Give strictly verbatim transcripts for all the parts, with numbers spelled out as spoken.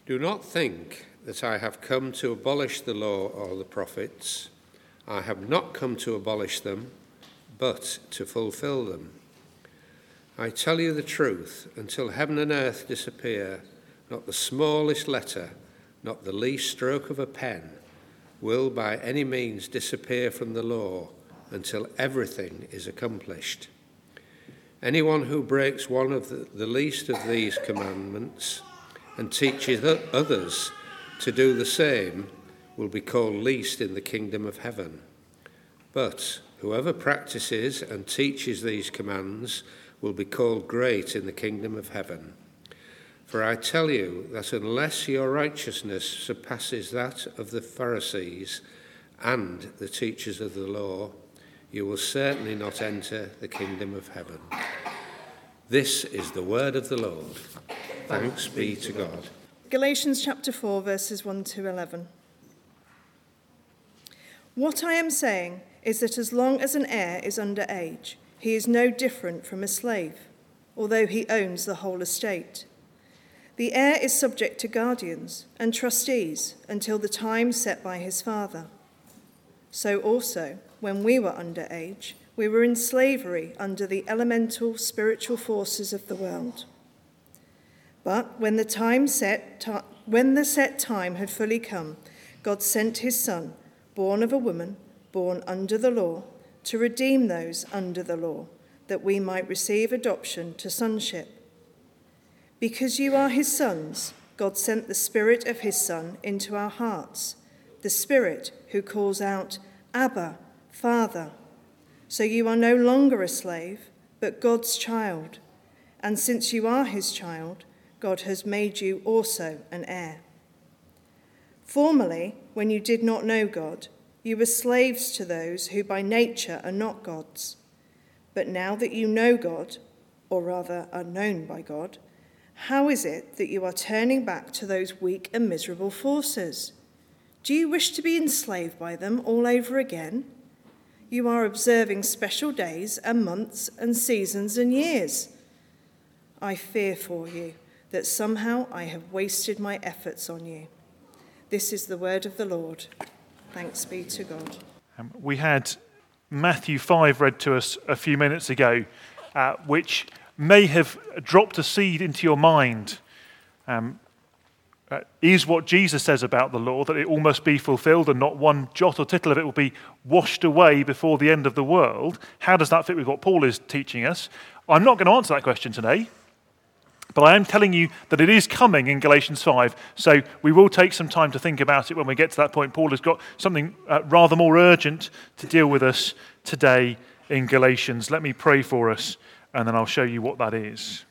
Do not think that I have come to abolish the law or the prophets. I have not come to abolish them, but to fulfill them. I tell you the truth, until heaven and earth disappear, not the smallest letter, not the least stroke of a pen, will by any means disappear from the law until everything is accomplished. Anyone who breaks one of the, the least of these commandments and teaches others to do the same will be called least in the kingdom of heaven. But whoever practices and teaches these commands will be called great in the kingdom of heaven. For I tell you that unless your righteousness surpasses that of the Pharisees and the teachers of the law, you will certainly not enter the kingdom of heaven. This is the word of the Lord. Thanks be to God. Galatians chapter four, verses one to eleven. What I am saying is that as long as an heir is under age, he is no different from a slave, although he owns the whole estate. The heir is subject to guardians and trustees until the time set by his father. So also, when we were under age, we were in slavery under the elemental spiritual forces of the world. But when the time set, t- when the set time had fully come, God sent his Son, born of a woman, born under the law, to redeem those under the law, that we might receive adoption to sonship. Because you are his sons, God sent the Spirit of his Son into our hearts, the Spirit who calls out, Abba, Father. So you are no longer a slave, but God's child. And since you are his child, God has made you also an heir. Formerly, when you did not know God, you were slaves to those who by nature are not God's. But now that you know God, or rather are known by God, how is it that you are turning back to those weak and miserable forces? Do you wish to be enslaved by them all over again? You are observing special days and months and seasons and years. I fear for you that somehow I have wasted my efforts on you. This is the word of the Lord. Thanks be to God. Um, we had Matthew five read to us a few minutes ago, uh, which may have dropped a seed into your mind. Um, uh, is what Jesus says about the law, that it all must be fulfilled and not one jot or tittle of it will be washed away before the end of the world? How does that fit with what Paul is teaching us? I'm not going to answer that question today. But I am telling you that it is coming in Galatians five, so we will take some time to think about it when we get to that point. Paul has got something uh, rather more urgent to deal with us today in Galatians. Let me pray for us, and then I'll show you what that is.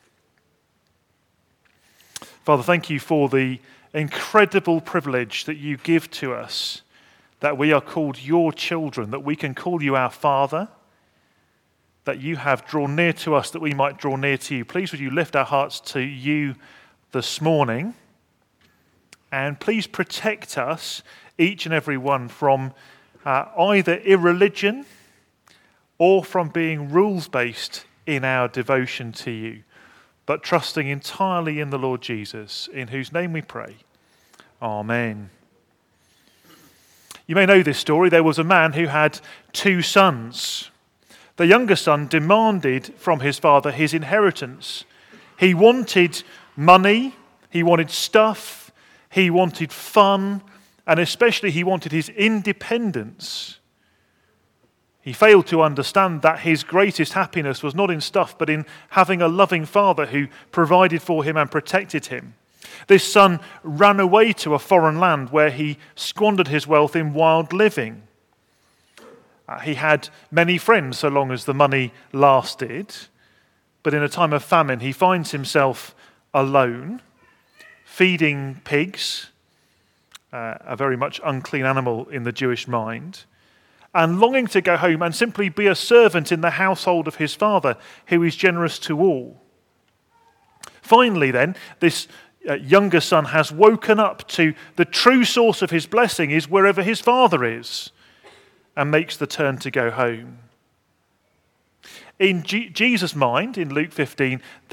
Father, thank you for the incredible privilege that you give to us, that we are called your children, that we can call you our Father, that you have drawn near to us that we might draw near to you. Please would you lift our hearts to you this morning, and please protect us, each and every one, from uh, either irreligion or from being rules-based in our devotion to you, but trusting entirely in the Lord Jesus, in whose name we pray. Amen. You may know this story. There was a man who had two sons. The younger son demanded from his father his inheritance. He wanted money, he wanted stuff, he wanted fun, and especially he wanted his independence. He failed to understand that his greatest happiness was not in stuff, but in having a loving father who provided for him and protected him. This son ran away to a foreign land where he squandered his wealth in wild living. Uh, he had many friends so long as the money lasted, but in a time of famine he finds himself alone, feeding pigs, uh, a very much unclean animal in the Jewish mind, and longing to go home and simply be a servant in the household of his father, who is generous to all. Finally then, this uh, younger son has woken up to the true source of his blessing is wherever his father is, and makes the turn to go home. In G- Jesus' mind, in Luke fifteen, the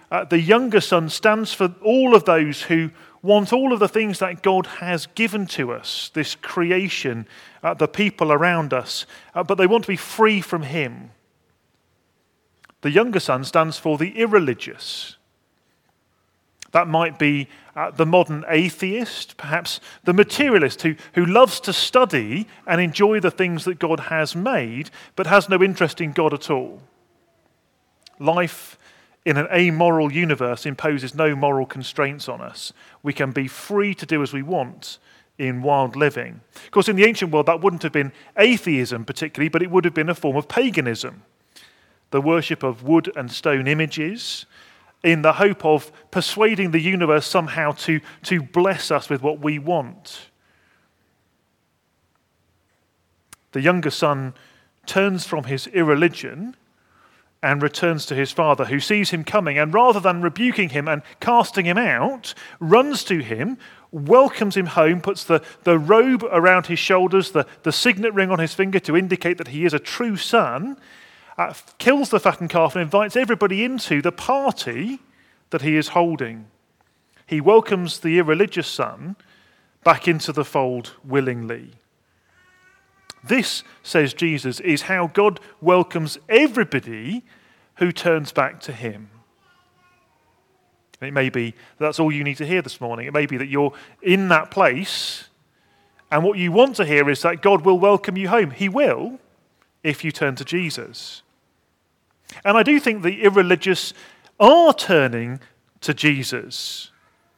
Uh, the younger son stands for all of those who want all of the things that God has given to us, this creation, uh, the people around us, uh, but they want to be free from him. The younger son stands for the irreligious. That might be uh, the modern atheist, perhaps the materialist who, who loves to study and enjoy the things that God has made, but has no interest in God at all. Life in an amoral universe imposes no moral constraints on us. We can be free to do as we want in wild living. Of course, in the ancient world, that wouldn't have been atheism particularly, but it would have been a form of paganism. The worship of wood and stone images, in the hope of persuading the universe somehow to, to bless us with what we want. The younger son turns from his irreligion and returns to his father, who sees him coming, and rather than rebuking him and casting him out, runs to him, welcomes him home, puts the, the robe around his shoulders, the, the signet ring on his finger to indicate that he is a true son, uh, kills the fattened calf and invites everybody into the party that he is holding. He welcomes the irreligious son back into the fold willingly. This, says Jesus, is how God welcomes everybody who turns back to him. It may be that's all you need to hear this morning. It may be that you're in that place, and what you want to hear is that God will welcome you home. He will, if you turn to Jesus. And I do think the irreligious are turning to Jesus.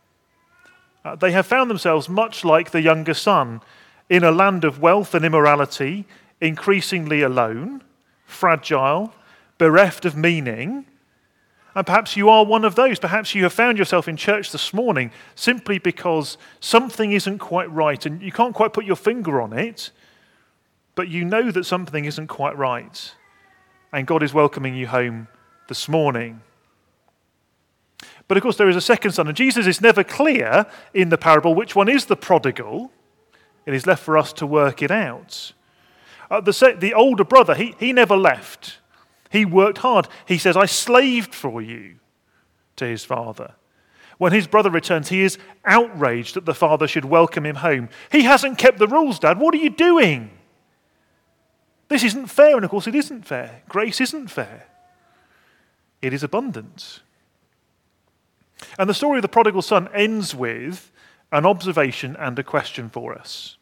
Uh, they have found themselves much like the younger son, in a land of wealth and immorality, increasingly alone, fragile, bereft of meaning. And perhaps you are one of those. Perhaps you have found yourself in church this morning simply because something isn't quite right and you can't quite put your finger on it, but you know that something isn't quite right. And God is welcoming you home this morning. But of course there is a second son, and Jesus is never clear in the parable which one is the prodigal. It is left for us to work it out. Uh, the, se- the older brother, he, he never left. He worked hard. He says, I slaved for you, to his father. When his brother returns, he is outraged that the father should welcome him home. He hasn't kept the rules, Dad. What are you doing? This isn't fair. And of course it isn't fair. Grace isn't fair. It is abundant. And the story of the prodigal son ends with an observation and a question for us.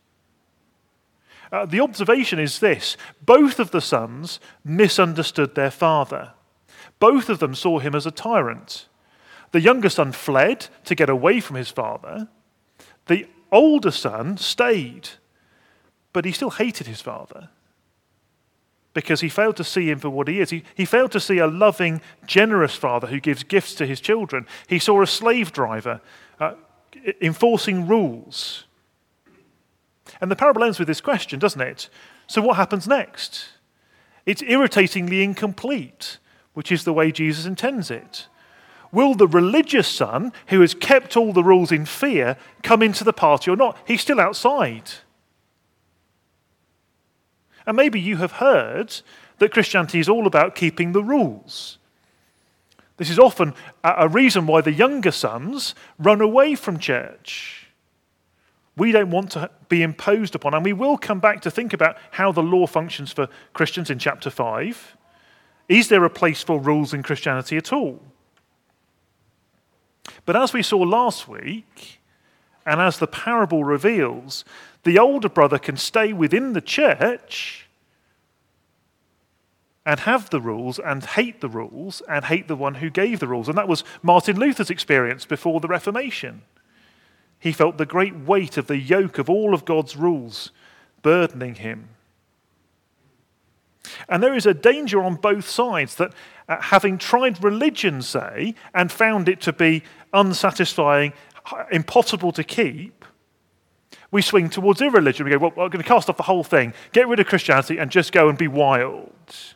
Uh, the observation is this: both of the sons misunderstood their father. Both of them saw him as a tyrant. The younger son fled to get away from his father. The older son stayed, but he still hated his father because he failed to see him for what he is. He, he failed to see a loving, generous father who gives gifts to his children. He saw a slave driver uh, enforcing rules. And the parable ends with this question, doesn't it? So what happens next? It's irritatingly incomplete, which is the way Jesus intends it. Will the religious son, who has kept all the rules in fear, come into the party or not? He's still outside. And maybe you have heard that Christianity is all about keeping the rules. This is often a reason why the younger sons run away from church. We don't want to be imposed upon, and we will come back to think about how the law functions for Christians in chapter five. Is there a place for rules in Christianity at all? But as we saw last week, and as the parable reveals, the older brother can stay within the church and have the rules and hate the rules and hate the one who gave the rules. And that was Martin Luther's experience before the Reformation. He felt the great weight of the yoke of all of God's rules burdening him. And there is a danger on both sides that uh, having tried religion, say, and found it to be unsatisfying, impossible to keep, we swing towards irreligion. We go, well, we're going to cast off the whole thing, get rid of Christianity and just go and be wild.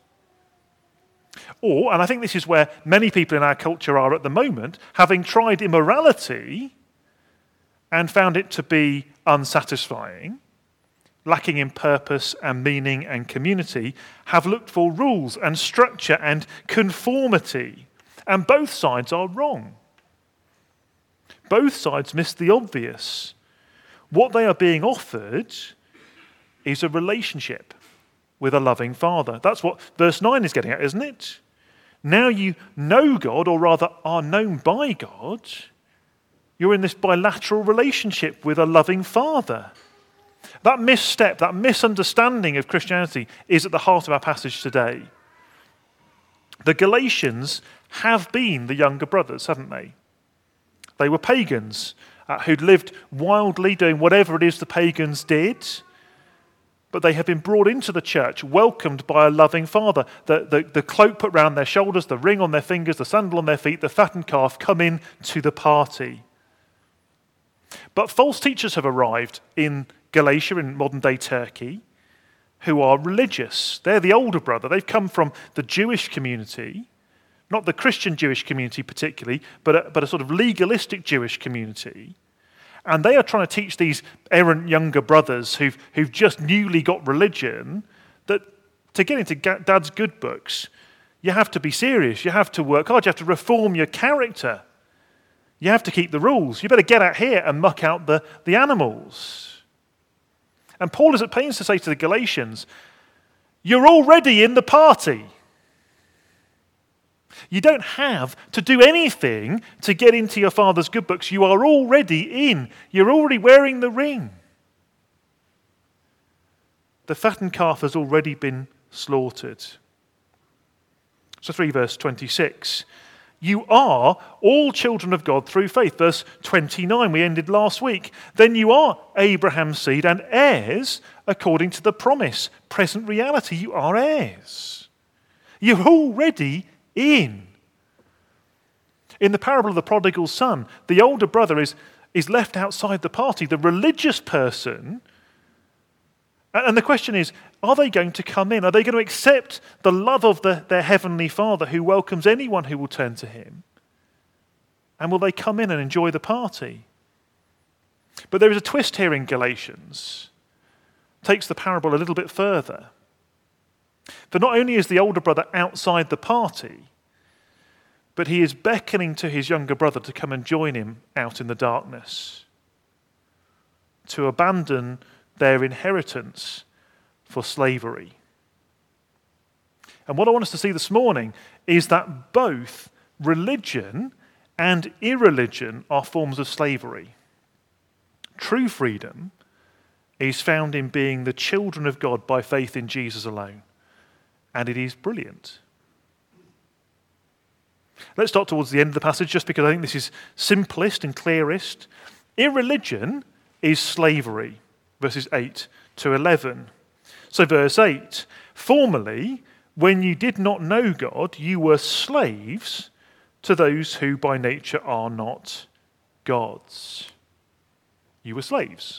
Or, and I think this is where many people in our culture are at the moment, having tried immorality and found it to be unsatisfying, lacking in purpose and meaning and community, have looked for rules and structure and conformity And both sides are wrong. Both sides miss the obvious. What they are being offered is a relationship with a loving Father. That's what verse nine is getting at, isn't it? Now you know God, or rather are known by God. You're in this bilateral relationship with a loving Father. That misstep, that misunderstanding of Christianity is at the heart of our passage today. The Galatians have been the younger brothers, haven't they? They were pagans uh, who'd lived wildly doing whatever it is the pagans did, but they have been brought into the church, welcomed by a loving Father. The, the, the cloak put round their shoulders, the ring on their fingers, the sandal on their feet, the fattened calf come in to the party. But false teachers have arrived in Galatia, in modern-day Turkey, who are religious. They're the older brother. They've come from the Jewish community, not the Christian Jewish community particularly, but a, but a sort of legalistic Jewish community. And they are trying to teach these errant younger brothers who've, who've just newly got religion that to get into Dad's good books, you have to be serious. You have to work hard. You have to reform your character. You have to keep the rules. You better get out here and muck out the, the animals. And Paul is at pains to say to the Galatians, you're already in the party. You don't have to do anything to get into your Father's good books. You are already in. You're already wearing the ring. The fattened calf has already been slaughtered. So three verse twenty-six. You are all children of God through faith. Verse twenty-nine, we ended last week. Then you are Abraham's seed and heirs according to the promise. Present reality, you are heirs. You're already in. In the parable of the prodigal son, the older brother is, is left outside the party, the religious person. And the question is, are they going to come in? Are they going to accept the love of the, their heavenly Father who welcomes anyone who will turn to him? And will they come in and enjoy the party? But there is a twist here in Galatians. It takes the parable a little bit further. For not only is the older brother outside the party, but he is beckoning to his younger brother to come and join him out in the darkness, to abandon their inheritance for slavery. And what I want us to see this morning is that both religion and irreligion are forms of slavery. True freedom is found in being the children of God by faith in Jesus alone. And it is brilliant. Let's start towards the end of the passage, just because I think this is simplest and clearest. Irreligion is slavery, verses eight to eleven. So verse eight, formerly, when you did not know God, you were slaves to those who by nature are not gods. You were slaves.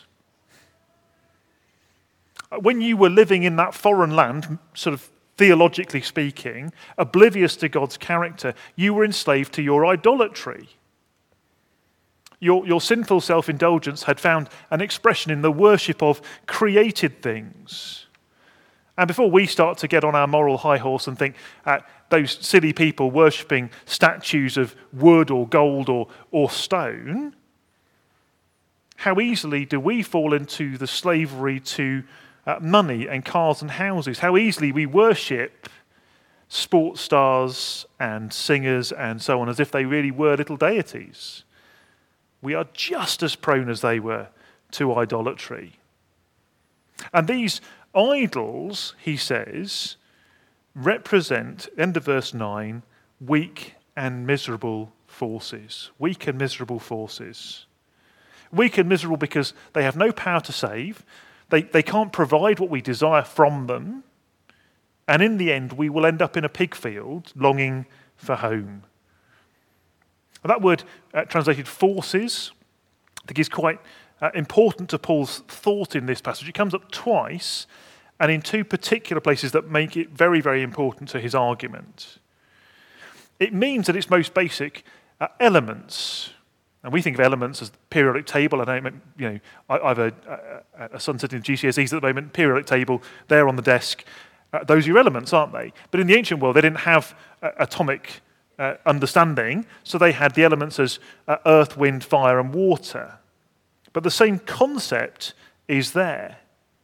When you were living in that foreign land, sort of theologically speaking, oblivious to God's character, you were enslaved to your idolatry. Your, your sinful self-indulgence had found an expression in the worship of created things. And before we start to get on our moral high horse and think uh, those silly people worshipping statues of wood or gold or, or stone, how easily do we fall into the slavery to Uh, money and cars and houses? How easily we worship sports stars and singers and so on as if they really were little deities. We are just as prone as they were to idolatry. And these idols, he says, represent, end of verse nine, weak and miserable forces. Weak and miserable forces. Weak and miserable because they have no power to save. They, they can't provide what we desire from them. And in the end, we will end up in a pig field longing for home. And that word uh, translated forces, I think is quite uh, important to Paul's thought in this passage. It comes up twice and in two particular places that make it very, very important to his argument. It means at its most basic uh, elements. And we think of elements as the periodic table. I know, you know, I, I have a, a, a son sitting in G C S Es at the moment, periodic table, there on the desk. Uh, those are your elements, aren't they? But in the ancient world, they didn't have uh, atomic uh, understanding, so they had the elements as uh, earth, wind, fire, and water. But the same concept is there.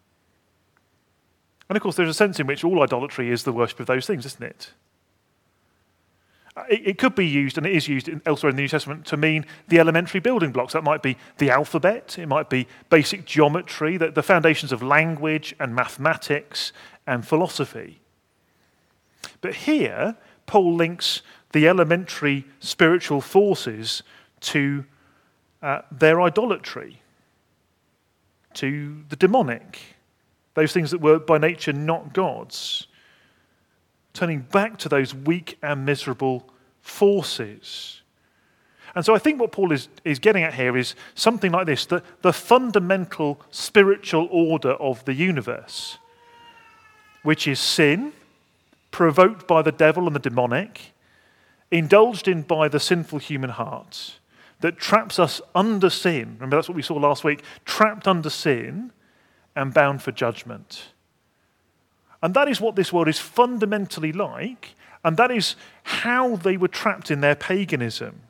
And of course, there's a sense in which all idolatry is the worship of those things, isn't it? It, it could be used, and it is used in, elsewhere in the New Testament, to mean the elementary building blocks. That might be the alphabet, it might be basic geometry, the, the foundations of language and mathematics and philosophy. But here, Paul links the elementary spiritual forces to uh, their idolatry, to the demonic, those things that were by nature not gods, turning back to those weak and miserable forces. And so I think what Paul is, is getting at here is something like this, the, the fundamental spiritual order of the universe, which is sin, provoked by the devil and the demonic, indulged in by the sinful human heart, that traps us under sin. Remember, that's what we saw last week, trapped under sin and bound for judgment. And that is what this world is fundamentally like, and that is how they were trapped in their paganism.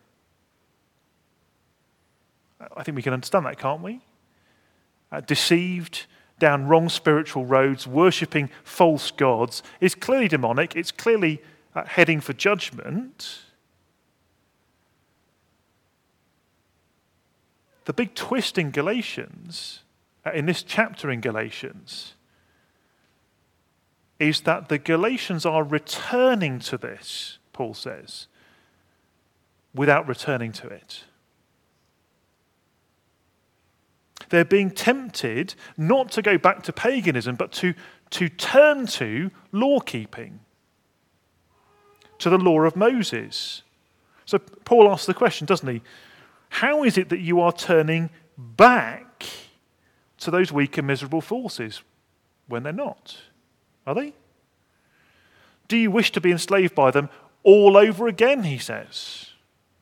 I think we can understand that, can't we? Uh, deceived down wrong spiritual roads, worshipping false gods, is clearly demonic, it's clearly uh, heading for judgment. The big twist in Galatians, uh, in this chapter in Galatians, is that the Galatians are returning to this, Paul says, without returning to it. They're being tempted not to go back to paganism, but to, to turn to law-keeping, to the law of Moses. So Paul asks the question, doesn't he? How is it that you are turning back to those weak and miserable forces when they're not? Are they? Do you wish to be enslaved by them all over again, he says.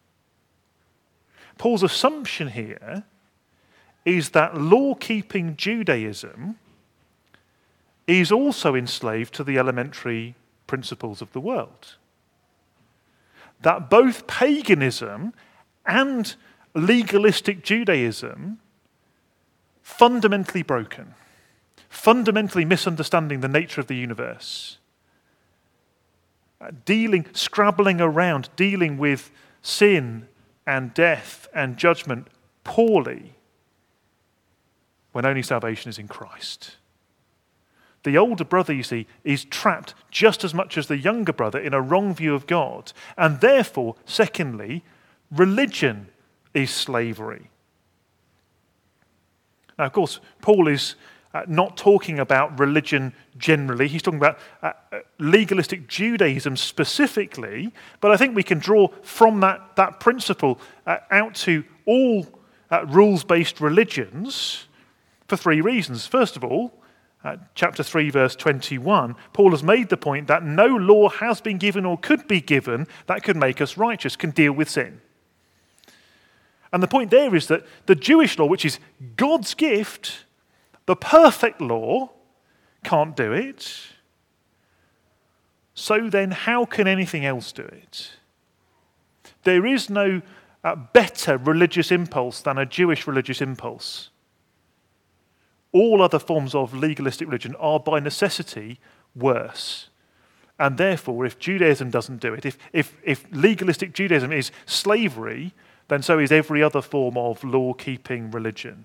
Paul's assumption here is that law-keeping Judaism is also enslaved to the elementary principles of the world. That both paganism and legalistic Judaism, fundamentally broken, fundamentally misunderstanding the nature of the universe, dealing, scrabbling around, dealing with sin and death and judgment poorly, when only salvation is in Christ. The older brother, you see, is trapped just as much as the younger brother in a wrong view of God. And therefore, secondly, religion is slavery. Now, of course, Paul is uh, not talking about religion generally. He's talking about uh, legalistic Judaism specifically. But I think we can draw from that, that principle uh, out to all uh, rules-based religions for three reasons. First of all, uh, chapter three, verse twenty-one, Paul has made the point that no law has been given or could be given that could make us righteous, can deal with sin. And the point there is that the Jewish law, which is God's gift, the perfect law, can't do it. So then how can anything else do it? There is no uh, better religious impulse than a Jewish religious impulse. All other forms of legalistic religion are by necessity worse. And therefore, if Judaism doesn't do it, if, if, if legalistic Judaism is slavery, then so is every other form of law-keeping religion.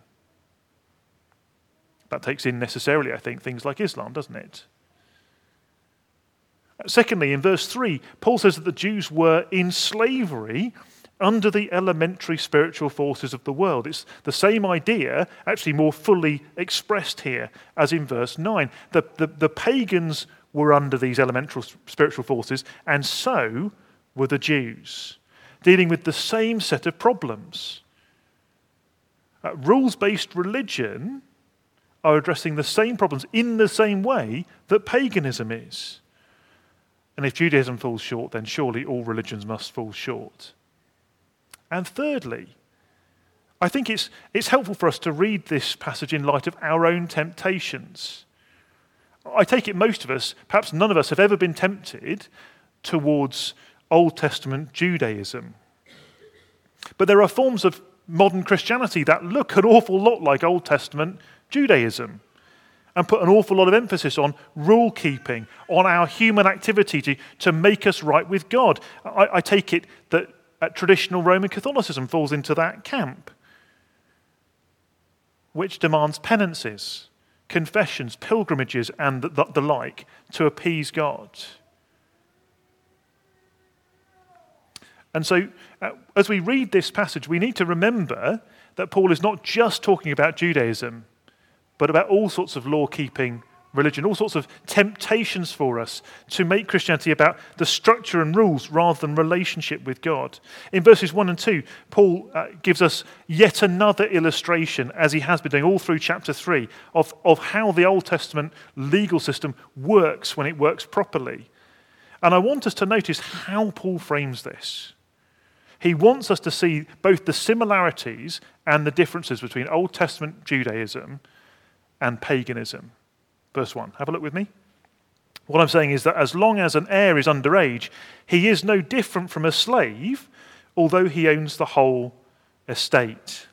That takes in necessarily, I think, things like Islam, doesn't it? Secondly, in verse three, Paul says that the Jews were in slavery under the elementary spiritual forces of the world. It's the same idea, actually more fully expressed here, as in verse nine. The, the, the pagans were under these elemental spiritual forces, and so were the Jews, dealing with the same set of problems. Uh, rules-based religion are addressing the same problems in the same way that paganism is. And if Judaism falls short, then surely all religions must fall short. And thirdly, I think it's, it's helpful for us to read this passage in light of our own temptations. I take it most of us, perhaps none of us, have ever been tempted towards Old Testament Judaism. But there are forms of modern Christianity that look an awful lot like Old Testament Judaism and put an awful lot of emphasis on rule keeping, on our human activity to, to make us right with God. I, I take it that uh, traditional Roman Catholicism falls into that camp, which demands penances, confessions, pilgrimages, and the, the, the like to appease God. And so, uh, as we read this passage, we need to remember that Paul is not just talking about Judaism, but about all sorts of law-keeping religion, all sorts of temptations for us to make Christianity about the structure and rules rather than relationship with God. In verses one and two, Paul uh, gives us yet another illustration, as he has been doing all through chapter three, of, of how the Old Testament legal system works when it works properly. And I want us to notice how Paul frames this. He wants us to see both the similarities and the differences between Old Testament Judaism and paganism. Verse one, have a look with me. What I'm saying is that as long as an heir is underage, he is no different from a slave, although he owns the whole estate.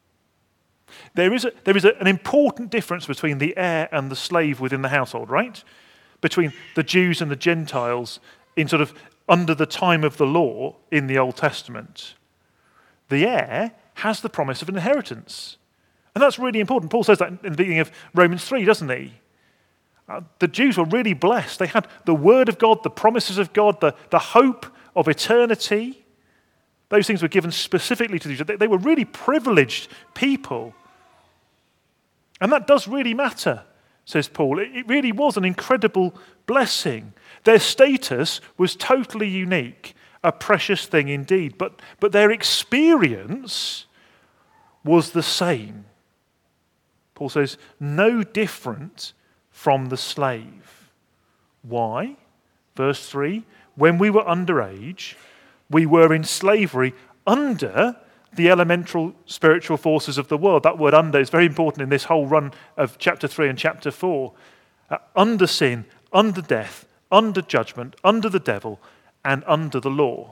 There is, a, there is a, an important difference between the heir and the slave within the household, right? Between the Jews and the Gentiles in sort of under the time of the law in the Old Testament. The heir has the promise of an inheritance. And that's really important. Paul says that in the beginning of Romans three, doesn't he? Uh, the Jews were really blessed. They had the word of God, the promises of God, the, the hope of eternity. Those things were given specifically to the Jews. They, they were really privileged people. And that does really matter, says Paul. It, it really was an incredible blessing. Their status was totally unique, a precious thing indeed. But, but their experience was the same. Paul says, no different from the slave. Why? Verse three, when we were underage, we were in slavery under the elemental spiritual forces of the world. That word under is very important in this whole run of chapter three and chapter four. Uh, under sin, under death, under judgment, under the devil, and under the law.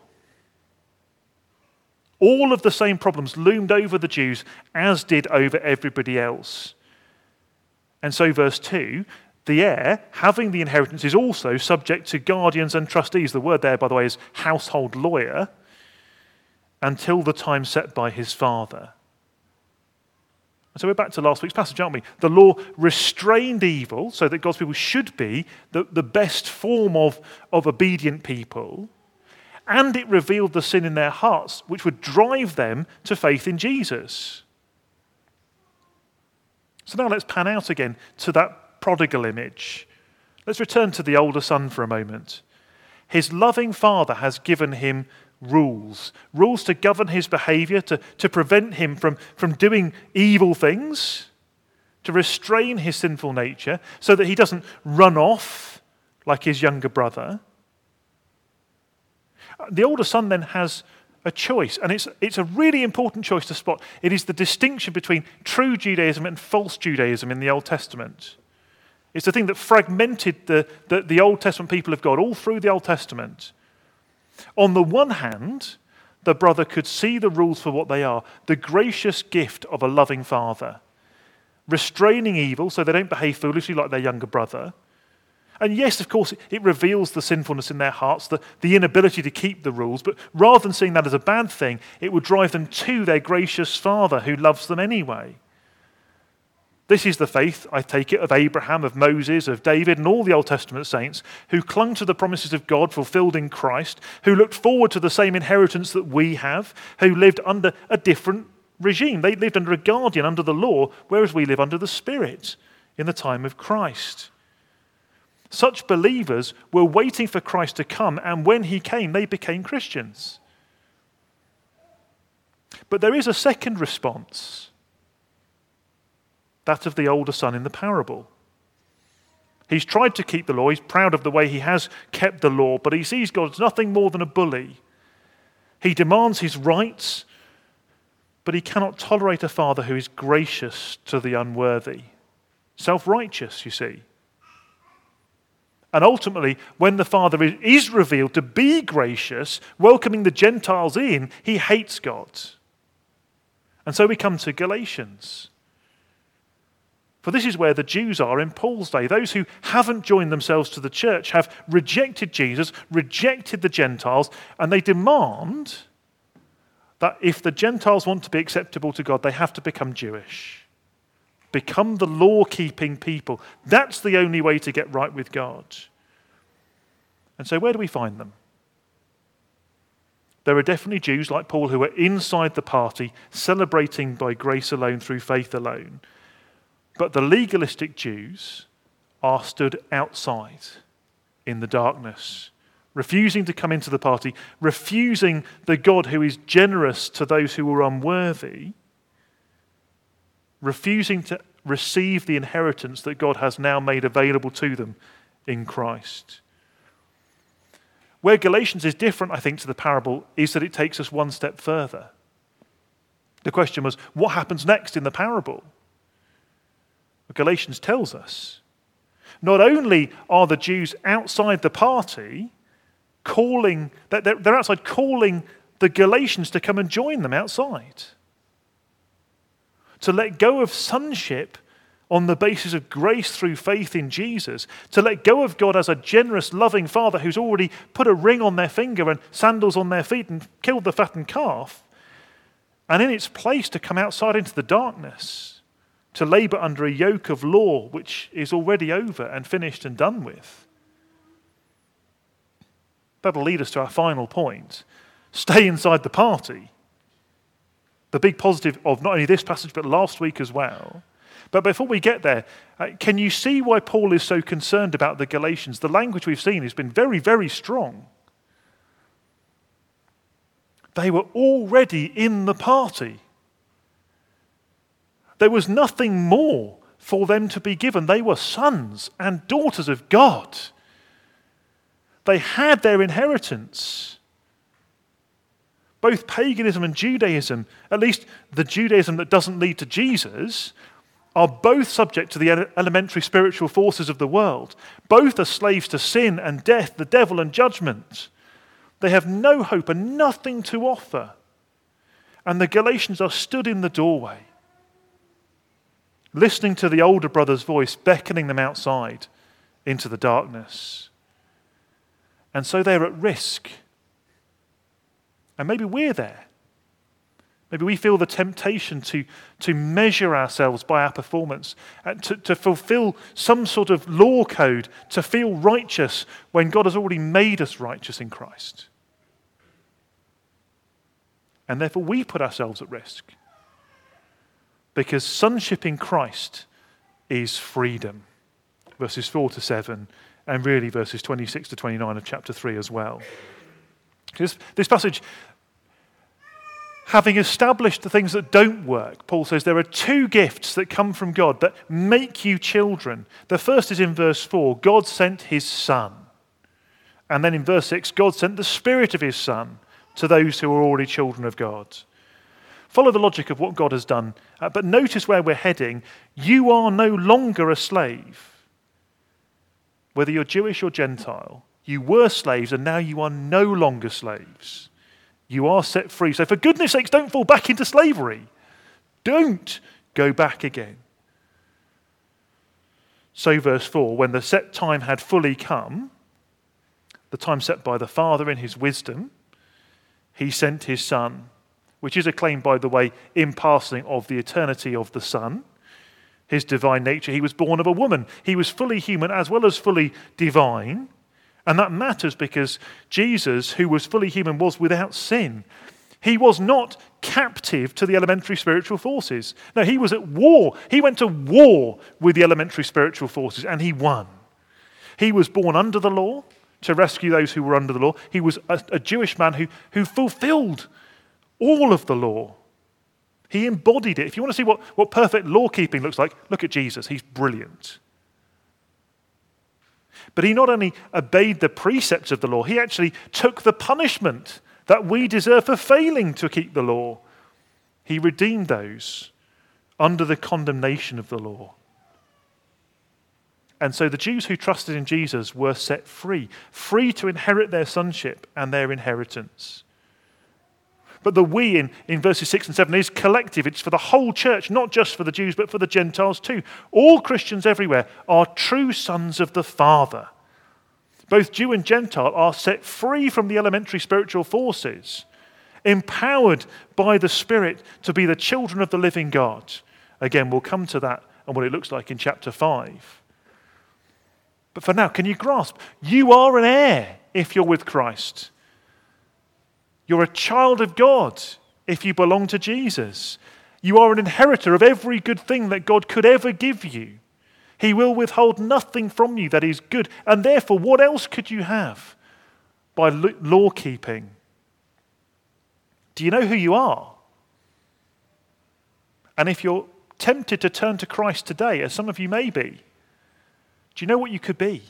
All of the same problems loomed over the Jews as did over everybody else. And so verse two, the heir, having the inheritance, is also subject to guardians and trustees. The word there, by the way, is household lawyer, until the time set by his father. And so we're back to last week's passage, aren't we? The law restrained evil so that God's people should be the, the best form of, of obedient people. And it revealed the sin in their hearts, which would drive them to faith in Jesus. So now let's pan out again to that prodigal image. Let's return to the older son for a moment. His loving father has given him rules, rules to govern his behavior, to, to prevent him from, from doing evil things, to restrain his sinful nature so that he doesn't run off like his younger brother. The older son then has a choice, and it's, it's a really important choice to spot. It is the distinction between true Judaism and false Judaism in the Old Testament. It's the thing that fragmented the, the, the Old Testament people of God all through the Old Testament. On the one hand, the brother could see the rules for what they are, the gracious gift of a loving father, restraining evil so they don't behave foolishly like their younger brother. And yes, of course, it reveals the sinfulness in their hearts, the, the inability to keep the rules, but rather than seeing that as a bad thing, it would drive them to their gracious father who loves them anyway. This is the faith, I take it, of Abraham, of Moses, of David, and all the Old Testament saints who clung to the promises of God fulfilled in Christ, who looked forward to the same inheritance that we have, who lived under a different regime. They lived under a guardian, under the law, whereas we live under the Spirit in the time of Christ. Such believers were waiting for Christ to come, and when he came, they became Christians. But there is a second response. That of the older son in the parable. He's tried to keep the law. He's proud of the way he has kept the law, but he sees God as nothing more than a bully. He demands his rights, but he cannot tolerate a father who is gracious to the unworthy. Self-righteous, you see. And ultimately, when the Father is revealed to be gracious, welcoming the Gentiles in, he hates God. And so we come to Galatians. For this is where the Jews are in Paul's day. Those who haven't joined themselves to the church have rejected Jesus, rejected the Gentiles, and they demand that if the Gentiles want to be acceptable to God, they have to become Jewish. Become the law-keeping people. That's the only way to get right with God. And so where do we find them? There are definitely Jews like Paul who are inside the party, celebrating by grace alone through faith alone. But the legalistic Jews are stood outside in the darkness, refusing to come into the party, refusing the God who is generous to those who are unworthy, refusing to receive the inheritance that God has now made available to them in Christ. Where Galatians is different, I think, to the parable is that it takes us one step further. The question was, what happens next in the parable? Well, Galatians tells us, not only are the Jews outside the party, calling, they're outside calling the Galatians to come and join them outside. To let go of sonship on the basis of grace through faith in Jesus, to let go of God as a generous, loving Father who's already put a ring on their finger and sandals on their feet and killed the fattened calf, and in its place to come outside into the darkness, to labour under a yoke of law which is already over and finished and done with. That'll lead us to our final point. Stay inside the party. The big positive of not only this passage but last week as well. But before we get there, uh, can you see why Paul is so concerned about the Galatians? The language we've seen has been very, very strong. They were already in the party. There was nothing more for them to be given. They were sons and daughters of God. They had their inheritance. Both paganism and Judaism, at least the Judaism that doesn't lead to Jesus, are both subject to the elementary spiritual forces of the world. Both are slaves to sin and death, the devil and judgment. They have no hope and nothing to offer. And the Galatians are stood in the doorway, listening to the older brother's voice, beckoning them outside into the darkness. And so they're at risk. And maybe we're there. Maybe we feel the temptation to, to measure ourselves by our performance, and to, to fulfill some sort of law code, to feel righteous when God has already made us righteous in Christ. And therefore we put ourselves at risk. Because sonship in Christ is freedom. Verses four to seven, and really verses twenty-six to twenty-nine of chapter three as well. This, this passage, having established the things that don't work, Paul says there are two gifts that come from God that make you children. The first is in verse four, God sent his Son. And then in verse six, God sent the Spirit of his Son to those who are already children of God. Follow the logic of what God has done, uh, but notice where we're heading. You are no longer a slave. Whether you're Jewish or Gentile, you were slaves and now you are no longer slaves. You are set free. So for goodness sakes, don't fall back into slavery. Don't go back again. So verse four, when the set time had fully come, the time set by the Father in his wisdom, he sent his Son, which is a claim, by the way, in passing of the eternity of the Son, his divine nature. He was born of a woman. He was fully human as well as fully divine. And that matters because Jesus, who was fully human, was without sin. He was not captive to the elementary spiritual forces. No, he was at war. He went to war with the elementary spiritual forces and he won. He was born under the law to rescue those who were under the law. He was a, a Jewish man who, who fulfilled all of the law. He embodied it. If you want to see what, what perfect law-keeping looks like, look at Jesus. He's brilliant. But he not only obeyed the precepts of the law, he actually took the punishment that we deserve for failing to keep the law. He redeemed those under the condemnation of the law. And so the Jews who trusted in Jesus were set free, free to inherit their sonship and their inheritance. But the we in, in verses six and seven is collective. It's for the whole church, not just for the Jews, but for the Gentiles too. All Christians everywhere are true sons of the Father. Both Jew and Gentile are set free from the elementary spiritual forces, empowered by the Spirit to be the children of the living God. Again, we'll come to that and what it looks like in chapter five. But for now, can you grasp? You are an heir if you're with Christ. You're a child of God if you belong to Jesus. You are an inheritor of every good thing that God could ever give you. He will withhold nothing from you that is good. And therefore, what else could you have by law keeping? Do you know who you are? And if you're tempted to turn to Christ today, as some of you may be, do you know what you could be?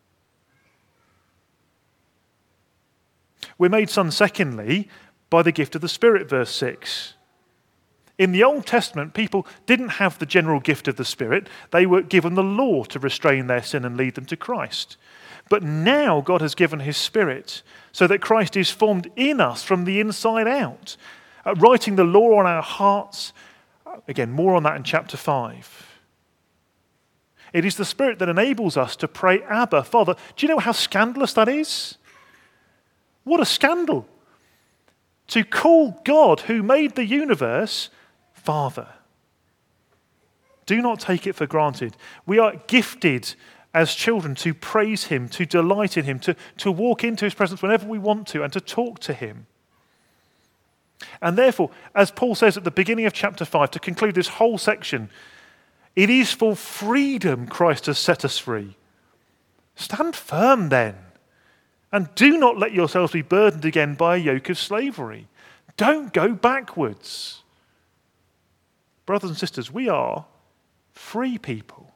We're made sons, secondly, by the gift of the Spirit, verse six. In the Old Testament, people didn't have the general gift of the Spirit. They were given the law to restrain their sin and lead them to Christ. But now God has given his Spirit so that Christ is formed in us from the inside out, uh, writing the law on our hearts. Again, more on that in chapter five. It is the Spirit that enables us to pray, Abba, Father. Do you know how scandalous that is? What a scandal. To call God, who made the universe, Father. Do not take it for granted. We are gifted as children to praise him, to delight in him, to, to walk into his presence whenever we want to, and to talk to him. And therefore, as Paul says at the beginning of chapter five, to conclude this whole section, it is for freedom Christ has set us free. Stand firm then, and do not let yourselves be burdened again by a yoke of slavery. Don't go backwards. Brothers and sisters, we are free people.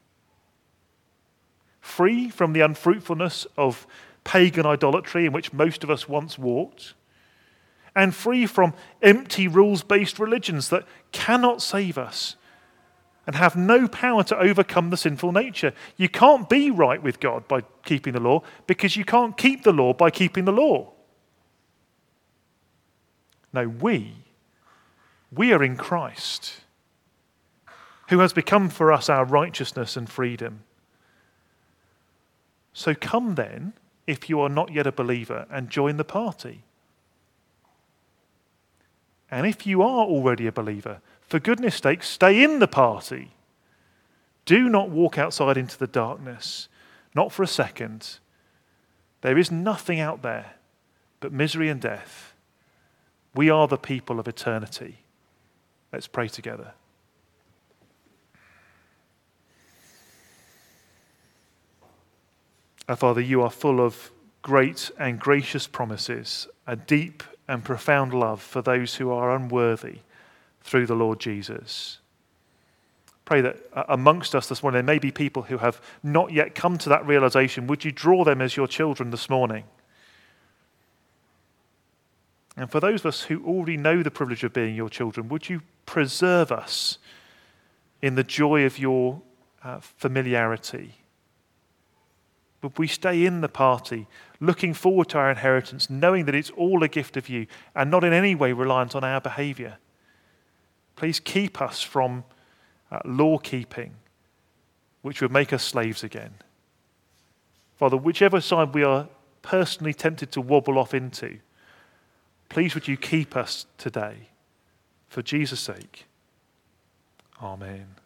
Free from the unfruitfulness of pagan idolatry in which most of us once walked, and free from empty rules-based religions that cannot save us and have no power to overcome the sinful nature. You can't be right with God by keeping the law because you can't keep the law by keeping the law. No, we, we are in Christ, who has become for us our righteousness and freedom. So come then, if you are not yet a believer, and join the party. And if you are already a believer, for goodness sake, stay in the party. Do not walk outside into the darkness, not for a second. There is nothing out there but misery and death. We are the people of eternity. Let's pray together. Our Father, you are full of great and gracious promises, a deep and profound love for those who are unworthy through the Lord Jesus. Pray that amongst us this morning, there may be people who have not yet come to that realization. Would you draw them as your children this morning? And for those of us who already know the privilege of being your children, would you preserve us in the joy of your uh, familiarity? Would we stay in the party, looking forward to our inheritance, knowing that it's all a gift of you and not in any way reliant on our behavior? Please keep us from uh, law-keeping, which would make us slaves again. Father, whichever side we are personally tempted to wobble off into, please would you keep us today, for Jesus' sake. Amen.